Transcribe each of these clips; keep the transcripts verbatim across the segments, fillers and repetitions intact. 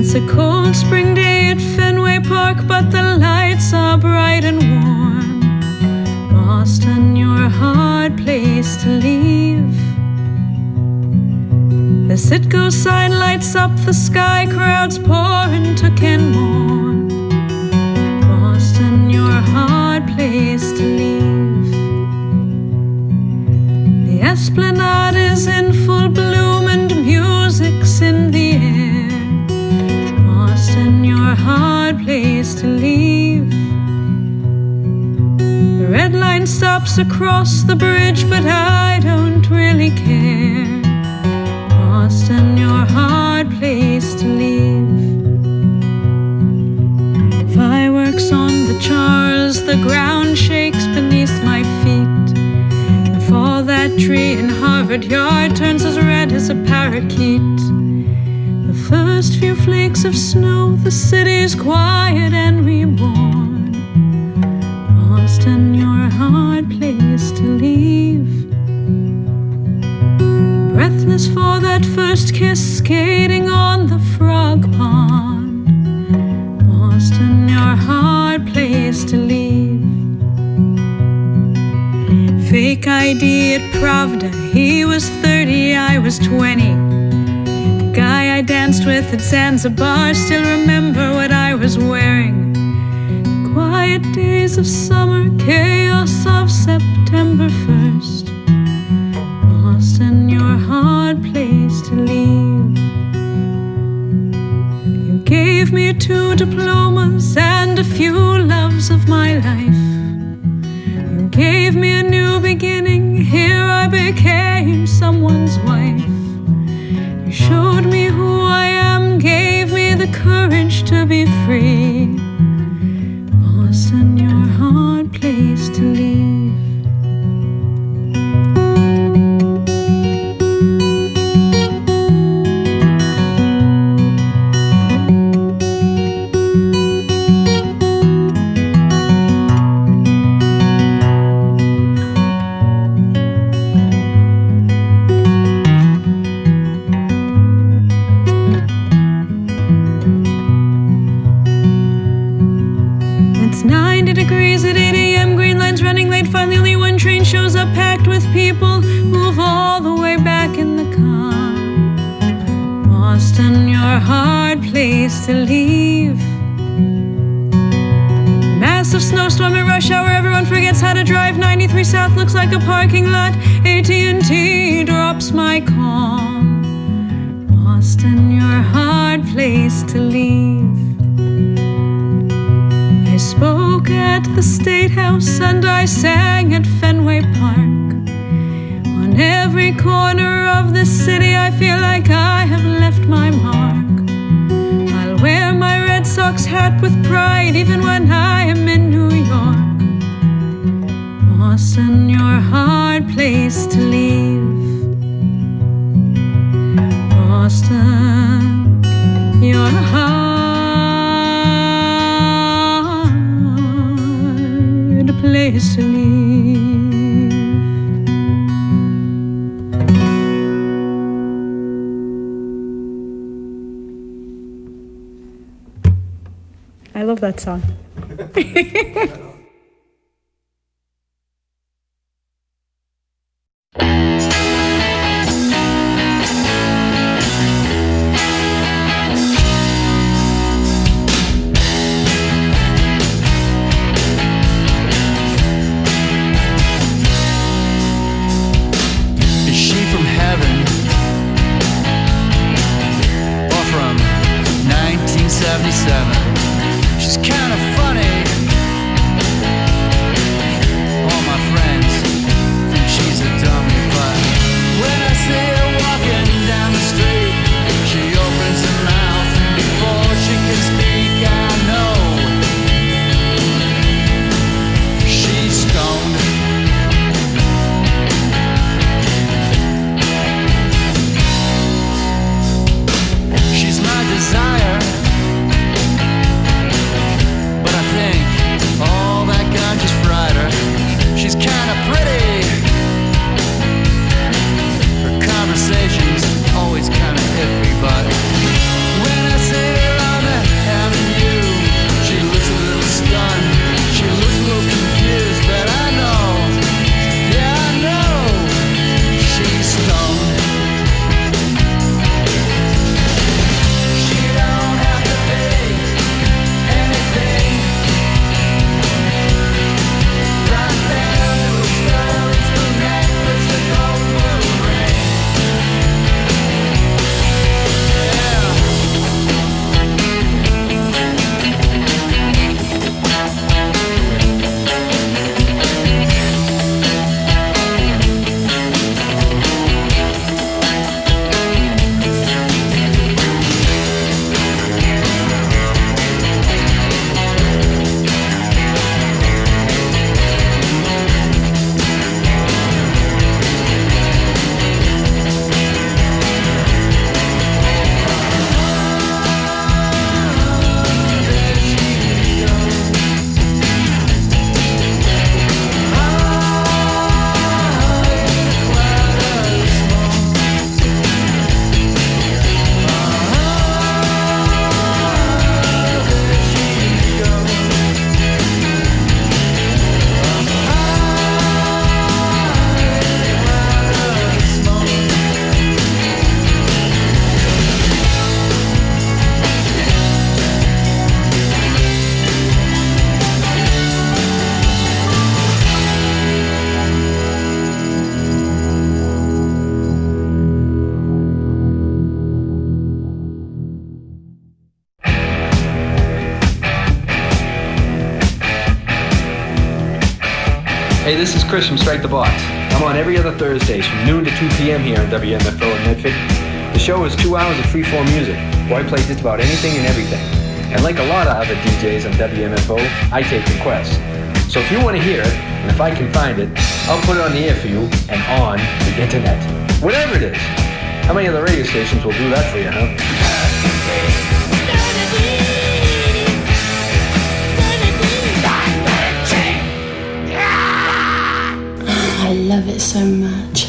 It's a cold spring day at Fenway Park, but the lights are bright and warm. Boston, you're a hard place to leave. The Citgo sign lights up the sky, crowds pour into Kenmore. Boston, you're a hard place to leave. The Esplanade is in full bloom and music's in the air. Boston, you're a hard place to leave. The red line stops across the bridge, but I don't really care. Boston, you're a hard place to leave. Fireworks on the Charles, the ground shakes beneath my feet. The fall that tree in Harvard Yard turns as red as a parakeet. The first few flakes of snow, the city's quiet and reborn. Boston, you're a hard place to leave. Breathless for that first kiss, skating on the frog pond. Boston, you're a hard place to leave. Fake I D at Pravda, he was thirty, I was twenty. The guy I danced with at Zanzibar still remember what I was wearing. The quiet days of summer, chaos of September first. Boston, you're a hard place to leave. You gave me two diplomas and a few loves of my life. You gave me a new beginning, here I became someone's wife. You showed me who I am, gave me the courage to be free. Boston, you're a hard place to leave. ninety degrees at eight A M, green line's running late. Finally only one train shows up, packed with people. Move all the way back in the car. Boston, you're a hard place to leave. Massive snowstorm at rush hour, everyone forgets how to drive. ninety-three South looks like a parking lot. A T and T drops my call. Boston, you're a hard place to leave. I spoke at the State House and I sang at Fenway Park. On every corner of this city I feel like I have left my mark. I'll wear my Red Sox hat with pride even when I am in New York. Boston, you're a hard place to leave. Boston, you're a hard place to leave. I love that song. She's kind of funny, Hey, this is Chris from Strike the Box. I'm on every other Thursdays from noon to two p.m. here on W M F O in Medford. The show is two hours of free-form music, where I play just about anything and everything. And like a lot of other D Js on W M F O, I take requests. So if you want to hear it, and if I can find it, I'll put it on the air for you and on the internet. Whatever it is. How many other radio stations will do that for you, huh? I love it so much.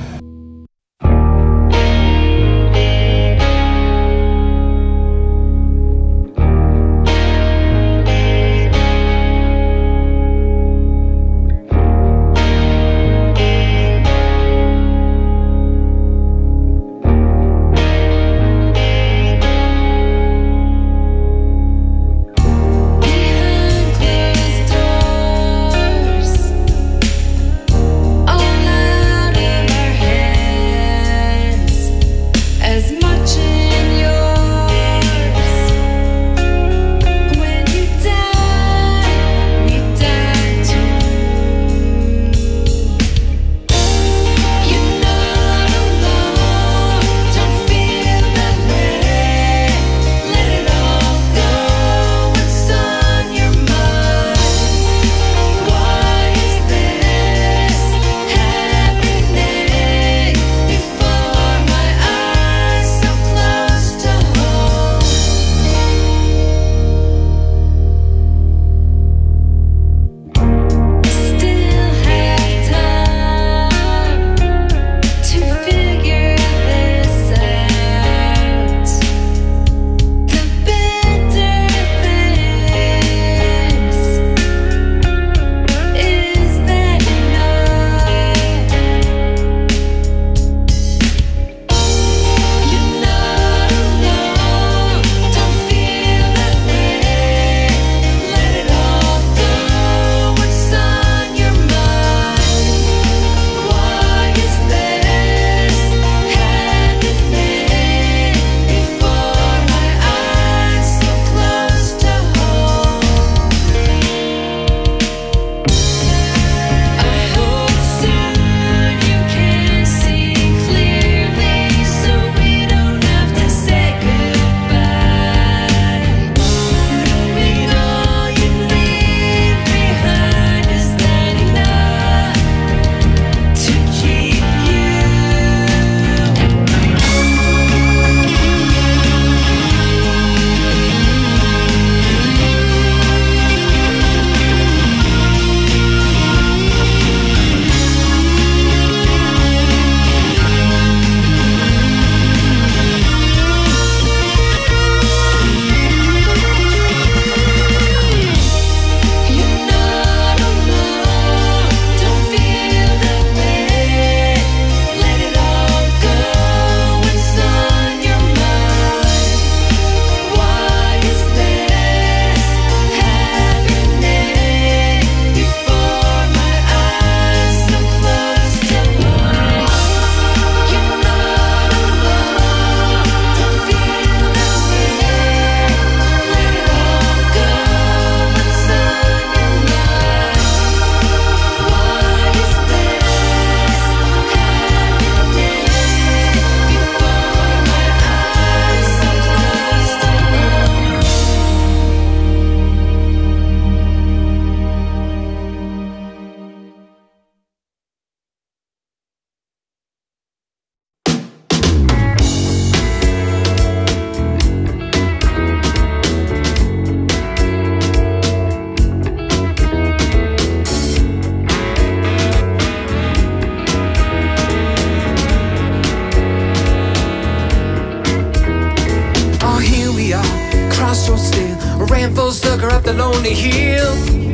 the lonely hill.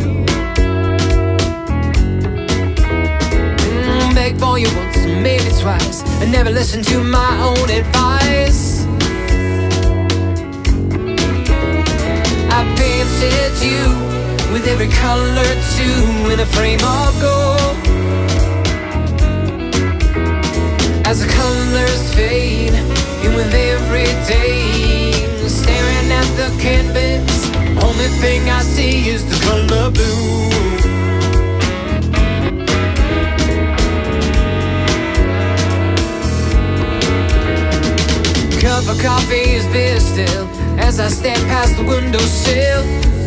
mm, Beg for you once, maybe twice, and never listen to my own advice. I painted you with every color too, in a frame of gold. As the colors fade, and with every day, staring at the canvas, only thing I see is the color blue. cup of coffee is beer still as I step past the windowsill.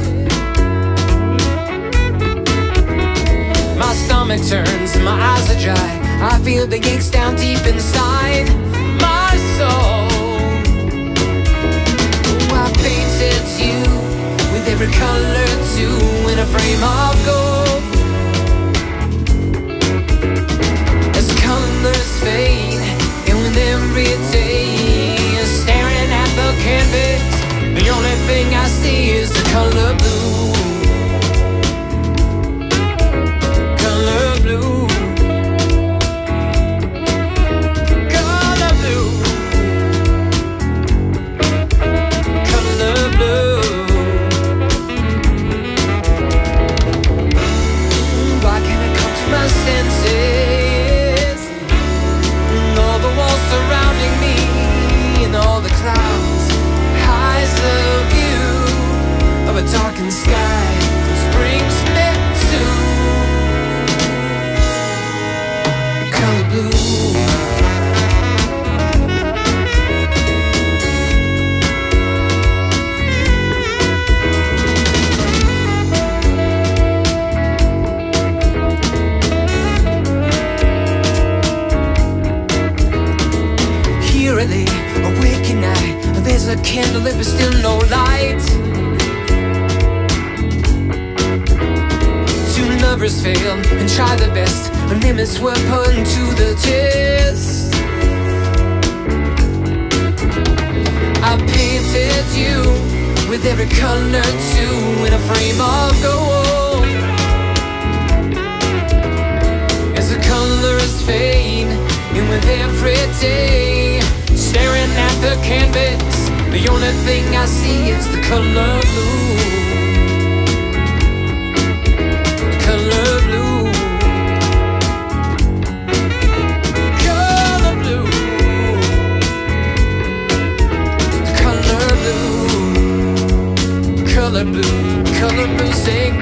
My stomach turns, my eyes are dry. I feel the aches down deep inside my soul. Oh, I painted you with every color too in a frame of gold. As colors fade, and with every day staring at the canvas, the only thing I see is the color blue. Color blue. Color blue. Color blue. Why can't I come to my senses? And all the walls surrounding me, and all the clouds hides the view of a darkened sky, which brings me to color blue. Eerily awake at night, there's a candle lit but still no light. Two lovers fail and try their best, and limits were put to the test. I painted you with every color too in a frame of gold. As the colors fade, and with every day staring at the canvas, the only thing I see is the color blue. Color blue. Color blue. Color blue. Color blue. Color blue. Sing.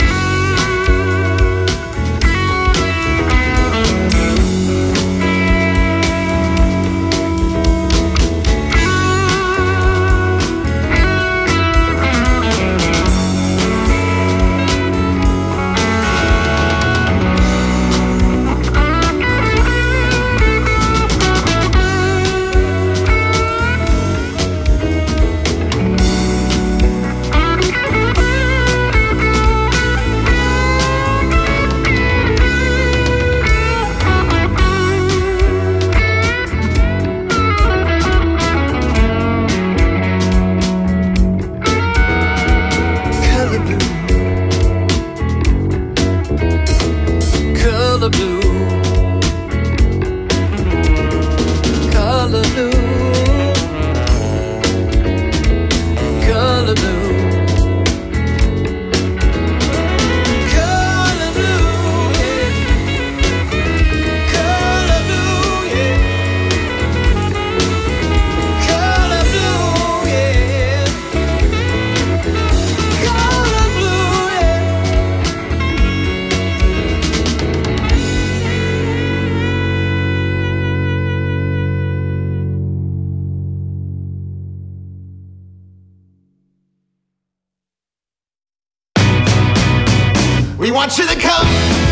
We want you to come.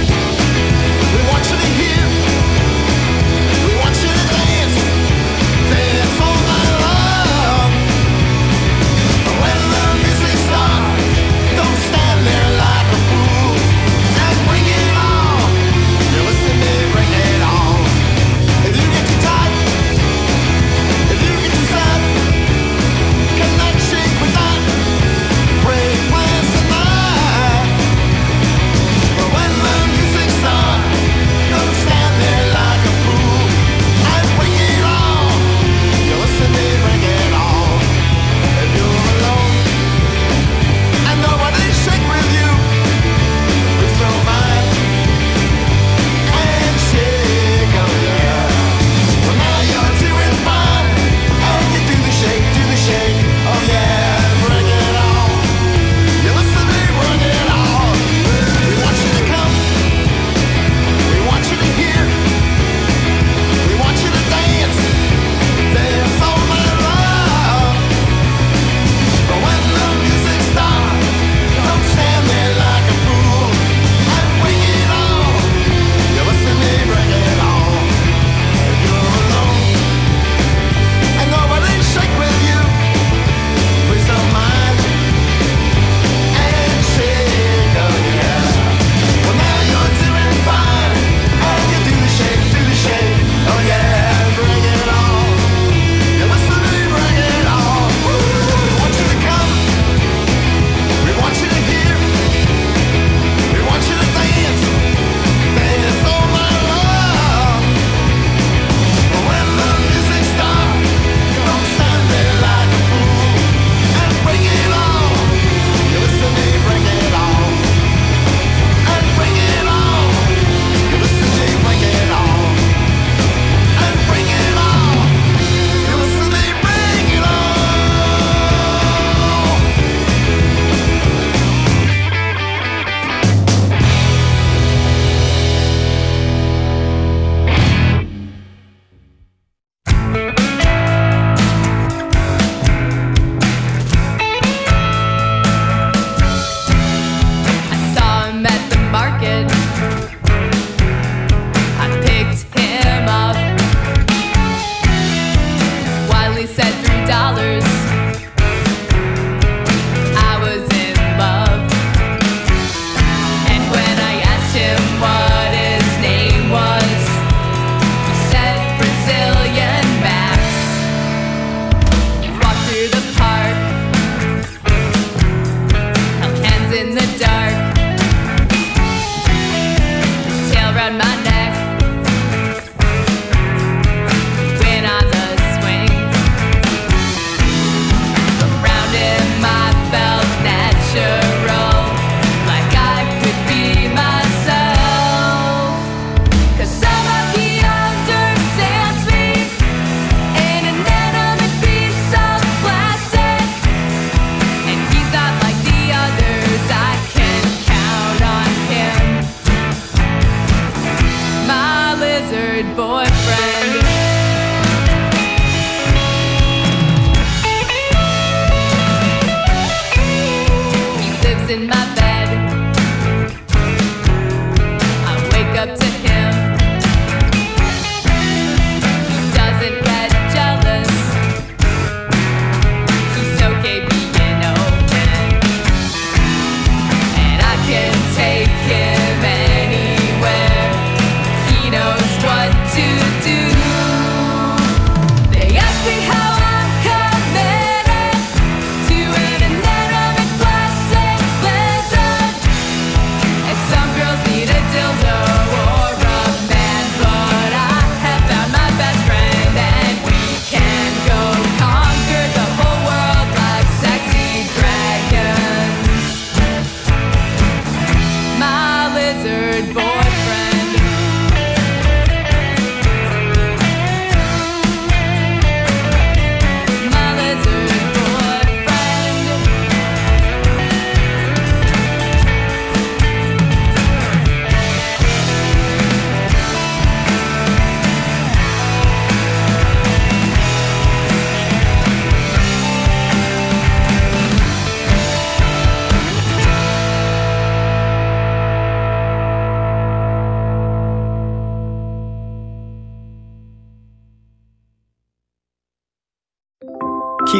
We want you to hear. We want you to dance. Dance all night long. When the music starts, don't stand there like a fool. And bring it on. You listen to me, bring it on. If you get too tight, if you get too sad, cannot shake with that. Break plans tonight. When the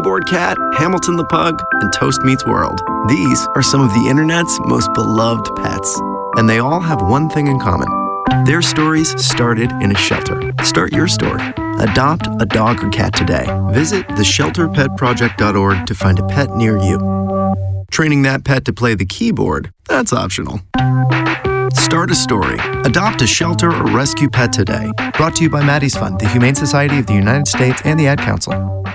Keyboard Cat, Hamilton the Pug, and Toast Meets World. These are some of the internet's most beloved pets, and they all have one thing in common. Their stories started in a shelter. Start your story. Adopt a dog or cat today. Visit the shelter pet project dot org to find a pet near you. Training that pet to play the keyboard, that's optional. Start a story. Adopt a shelter or rescue pet today. Brought to you by Maddie's Fund, the Humane Society of the United States, and the Ad Council.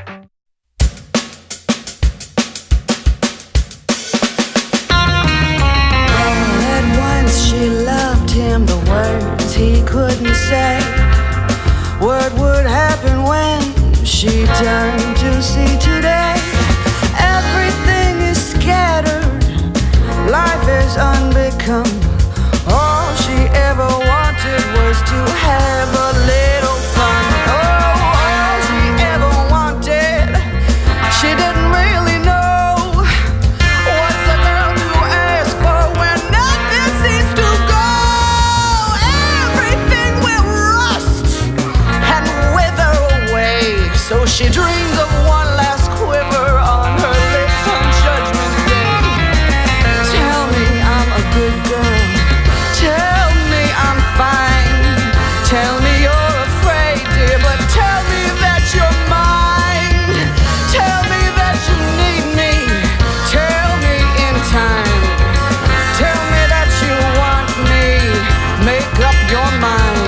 She loved him, the words he couldn't say. What would happen when she turned to see today? Everything is scattered, life is unbecome. All she ever wanted was to have a little fun. Oh, all she ever wanted, she didn't really know. What's a girl to ask for when nothing seems to go? Everything will rust and wither away. So she dreams of one last quiver on her lips on Judgment Day. Tell me I'm a good girl. Tell me I'm fine. Tell me you're afraid, dear, but tell me that you're mine. Tell me that you need me. Tell me in time. Tell me that you want me. Make up your mind.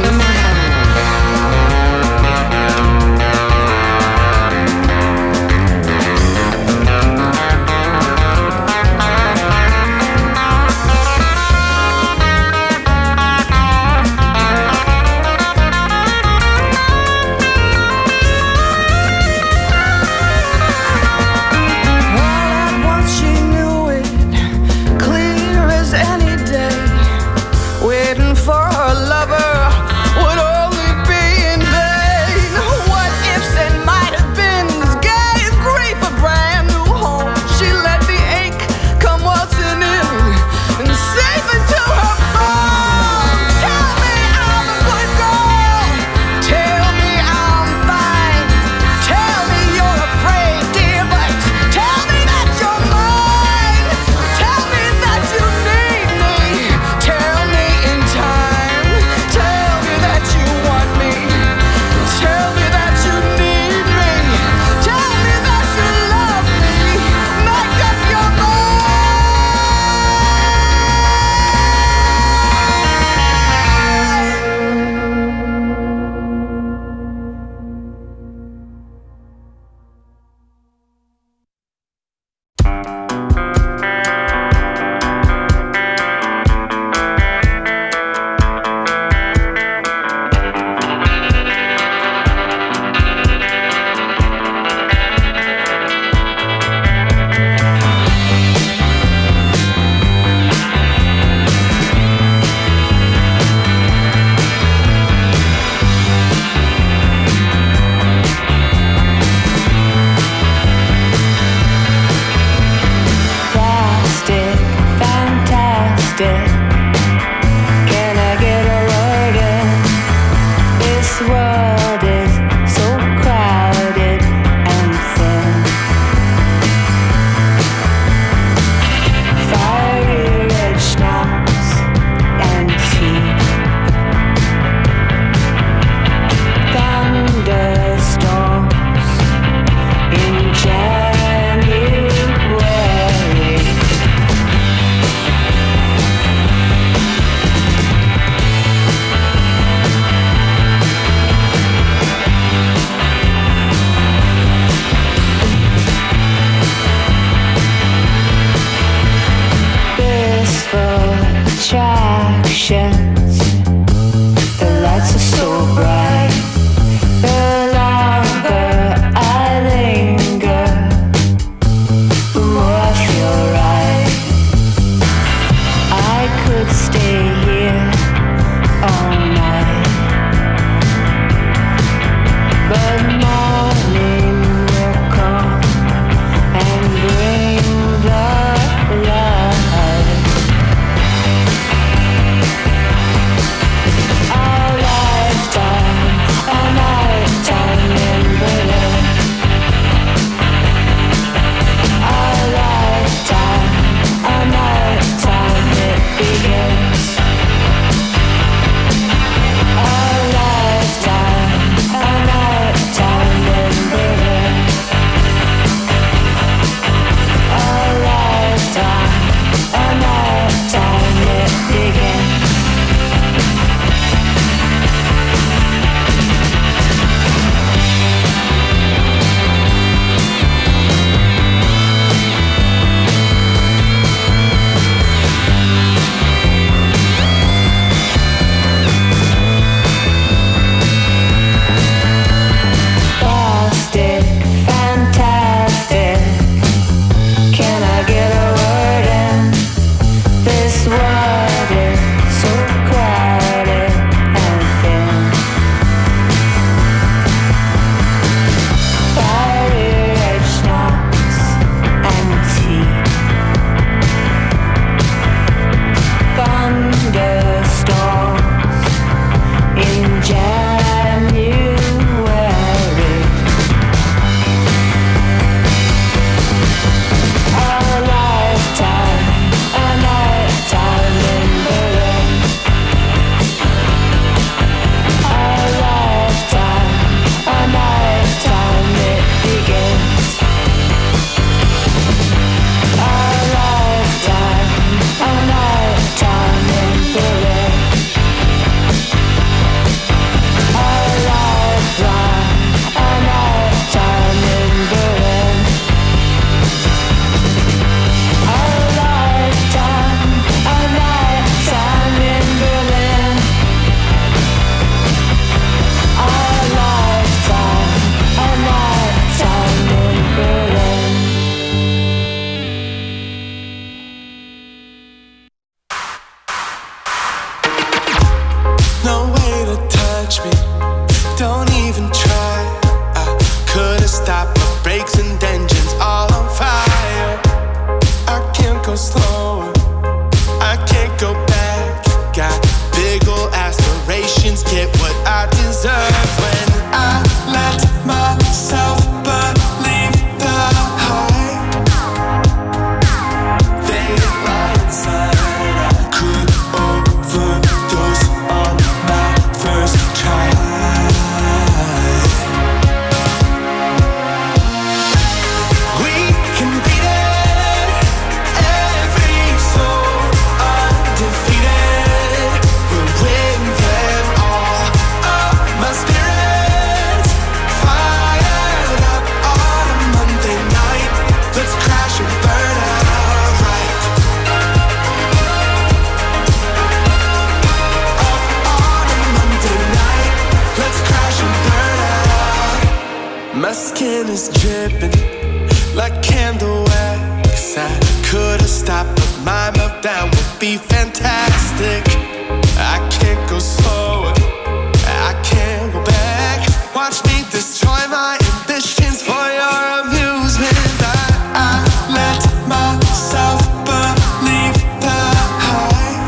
I could have stopped, but my meltdown would be fantastic. I can't go slower, I can't go back. Watch me destroy my ambitions for your amusement. I, I let myself believe the high.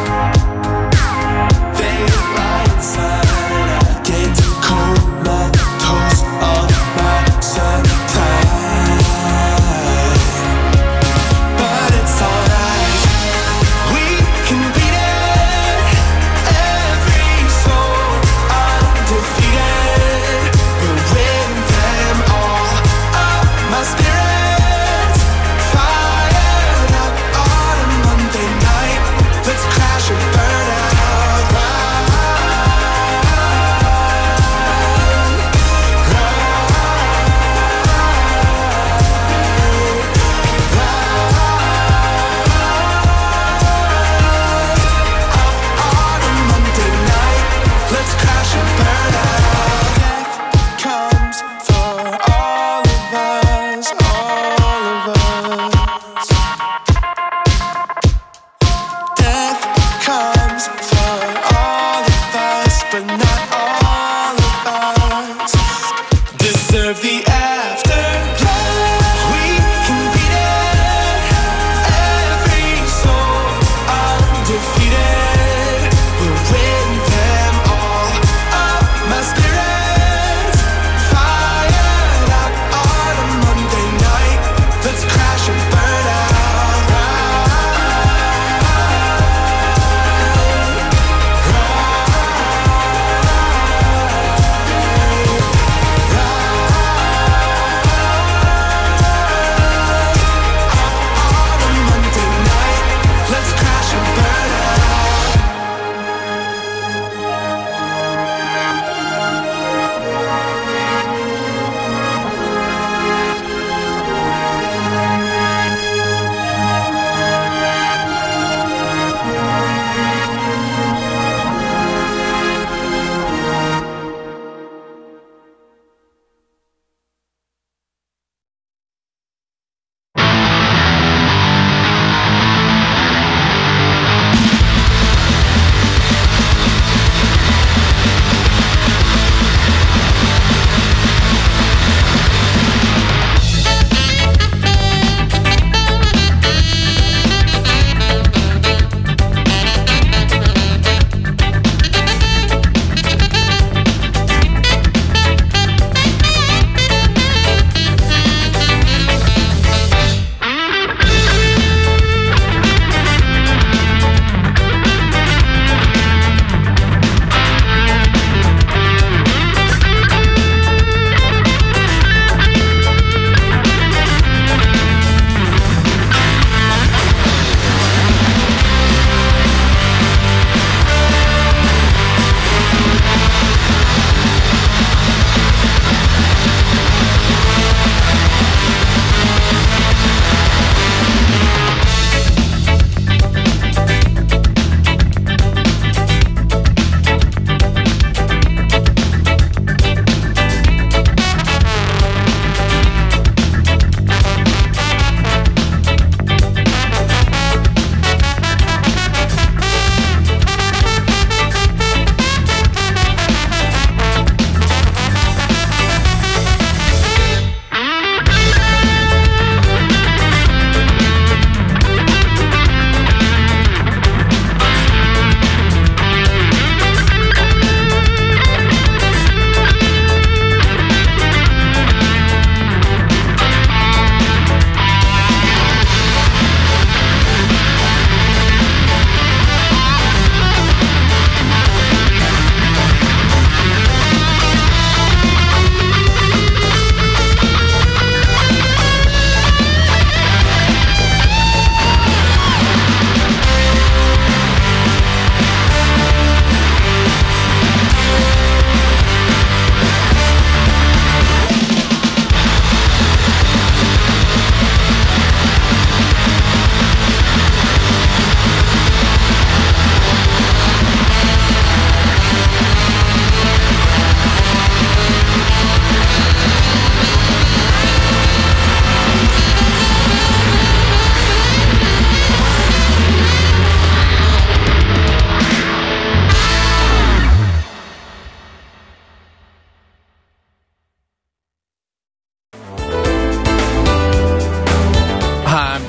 They lie inside. I get comatose on my supply. But it's alright, we can beat it every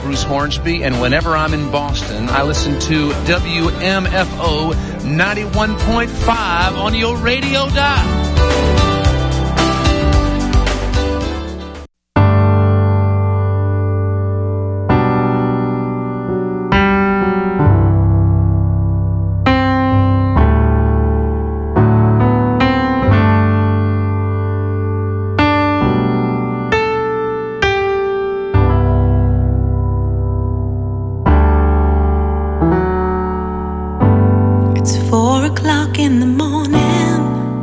Bruce Hornsby, and whenever I'm in Boston, I listen to W M F O ninety-one point five on your radio dial. In the morning,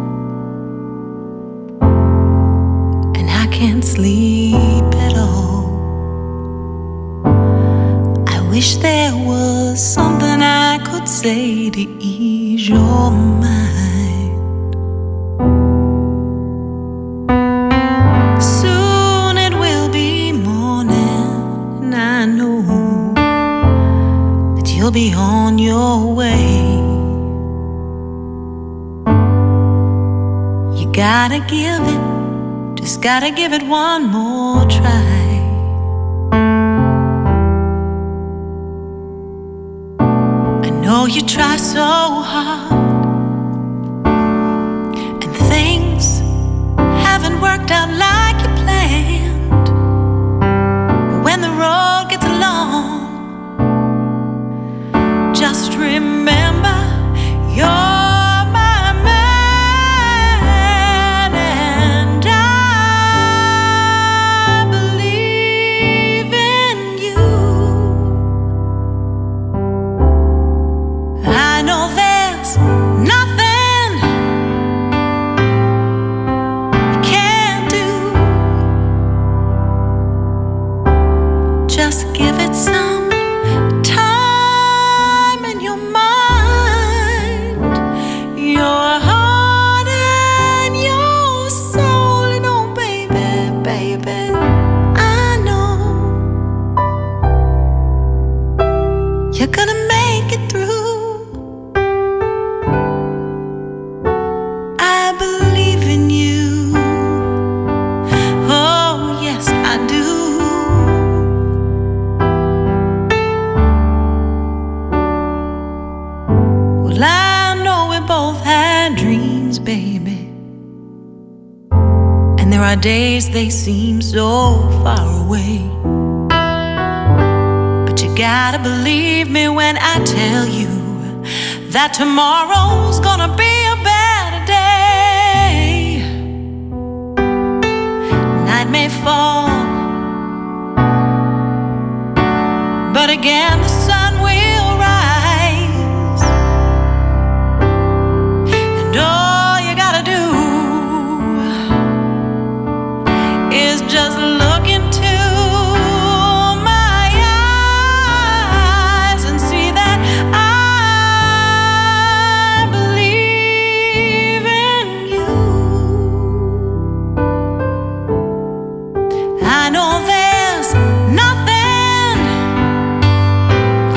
and I can't sleep at all. I wish there was something I could say to ease your mind. Soon it will be morning, and I know that you'll be on your way. Gotta give it, just gotta give it one more try. I know you try so hard, and things haven't worked out like you planned. But when the road gets long, just remember you're days they seem so far away, but you gotta believe me when I tell you that tomorrow's gonna be a better day. Night may fall, but again the sun will rise, and all you gotta do is just look into my eyes and see that I believe in you. I know there's nothing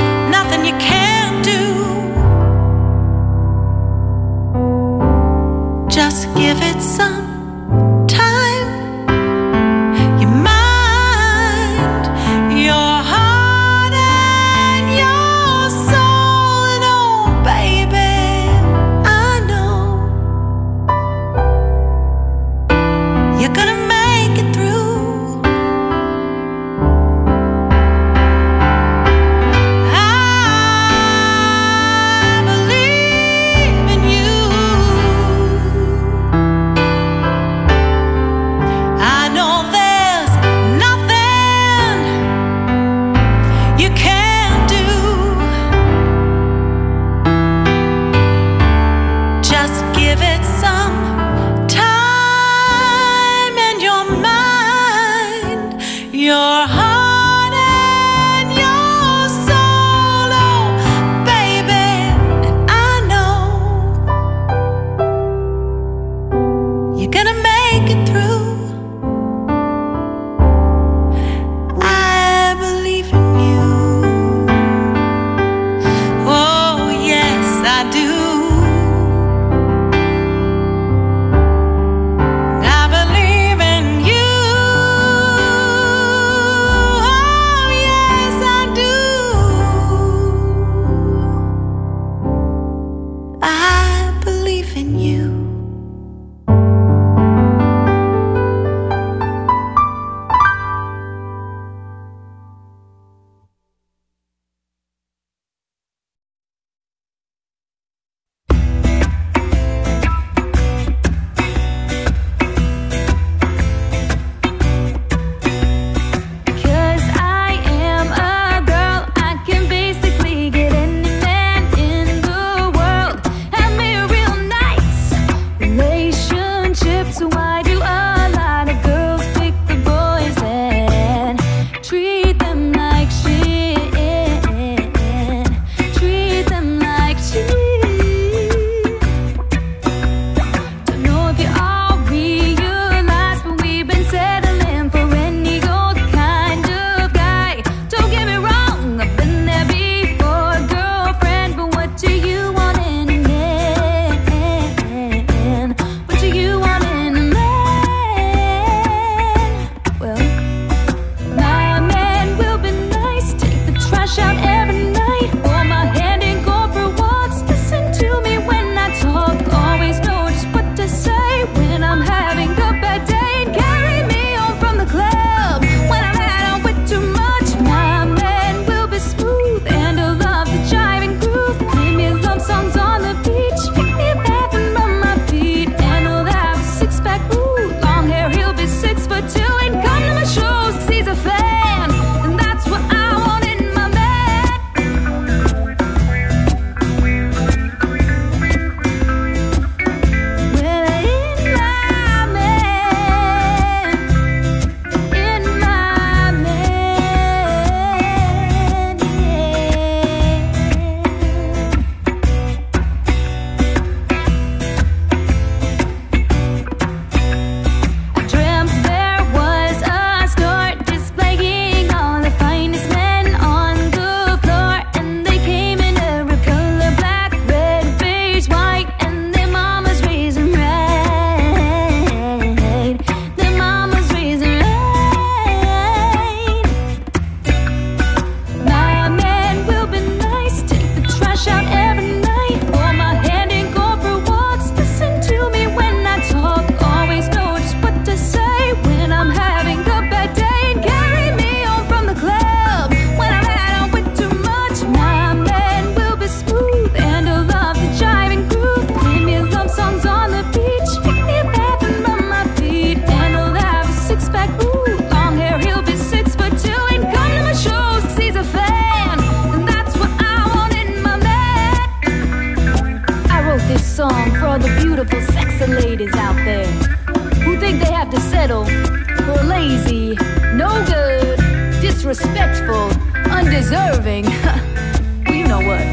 disrespectful, undeserving. Well, you know what?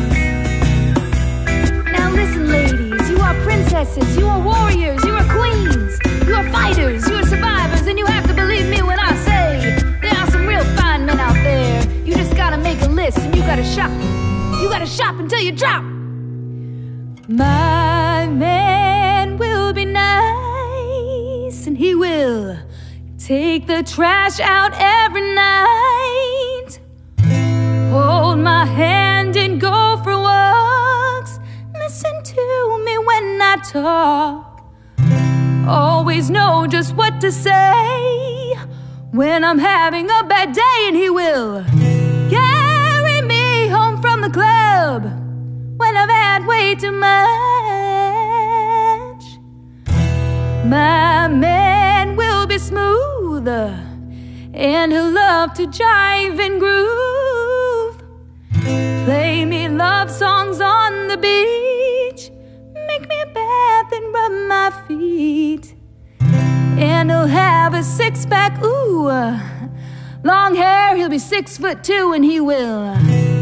Now listen, ladies, you are princesses, you are warriors, you are queens, you are fighters, you are survivors, and you have to believe me when I say there are some real fine men out there. You just gotta make a list and you gotta shop. You gotta shop until you drop. My man will be nice, and he will take the trash out every night, hold my hand and go for walks, listen to me when I talk, always know just what to say when I'm having a bad day. And he will carry me home from the club when I've had way too much. My man will be smooth, and he'll love to jive and groove, play me love songs on the beach, make me a bath and rub my feet, and he'll have a six-pack, ooh, long hair, he'll be six foot two, and he will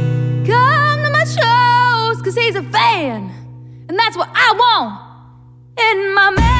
come to my shows, cause he's a fan, and that's what I want in my man.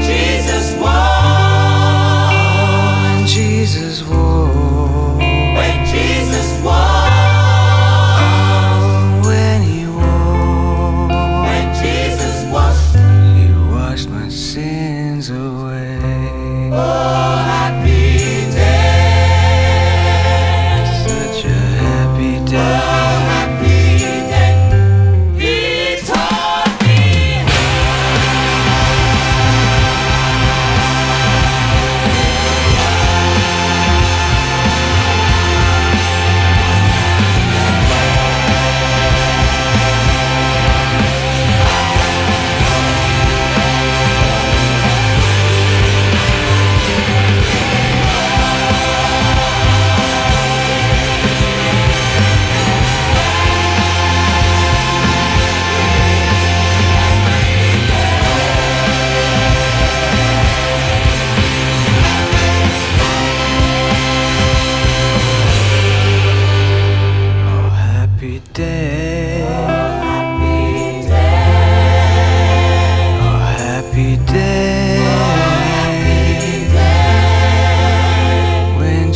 When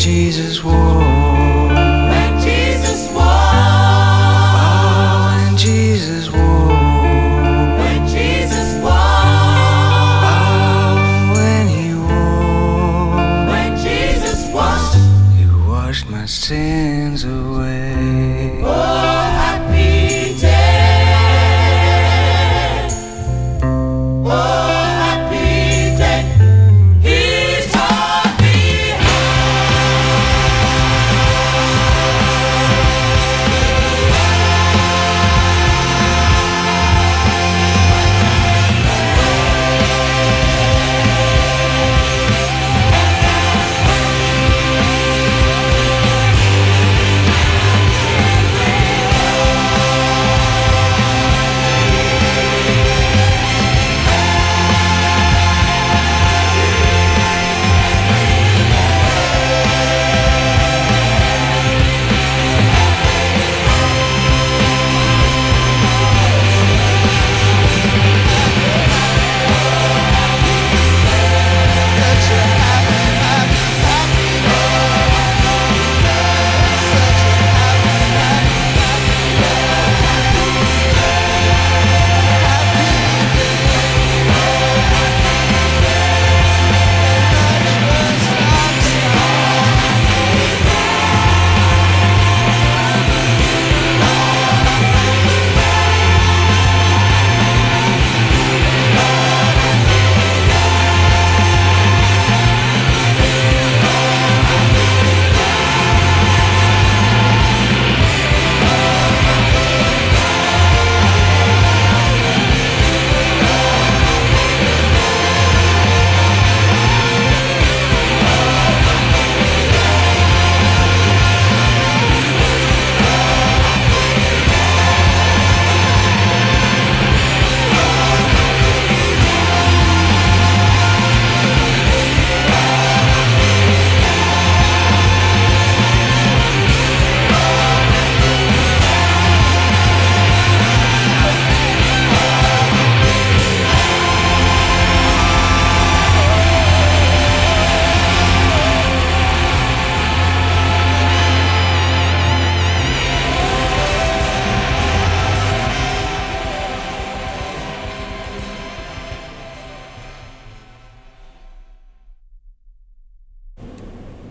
Jesus walked. When Jesus walked. Oh, when Jesus walked. When Jesus walked. Oh, when he walked. When Jesus walked. He washed my sins away.